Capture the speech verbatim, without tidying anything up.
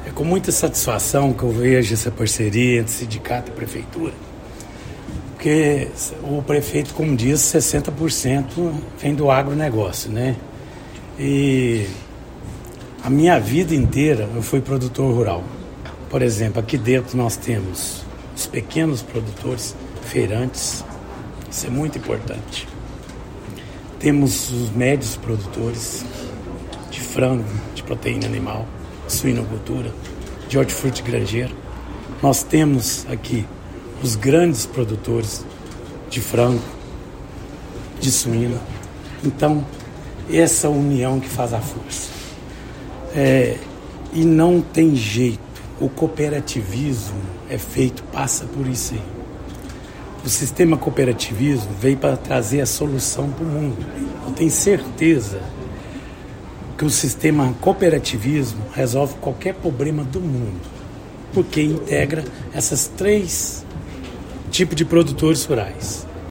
É com muita satisfação que eu vejo essa parceria entre sindicato e prefeitura, porque o prefeito, como diz, sessenta por cento vem do agronegócio, né? E a minha vida inteira eu fui produtor rural. Por exemplo, aqui dentro nós temos os pequenos produtores, feirantes, isso é muito importante. Temos os médios produtores de frango, de proteína animal, suinocultura, de hortifruti granjeiro. Nós temos aqui os grandes produtores de frango, de suíno. Então, essa união que faz a força. É, e não tem jeito, o cooperativismo é feito, passa por isso aí. O sistema cooperativismo veio para trazer a solução para o mundo. Eu tenho certeza que o sistema cooperativismo resolve qualquer problema do mundo, porque integra essas três tipos de produtores rurais.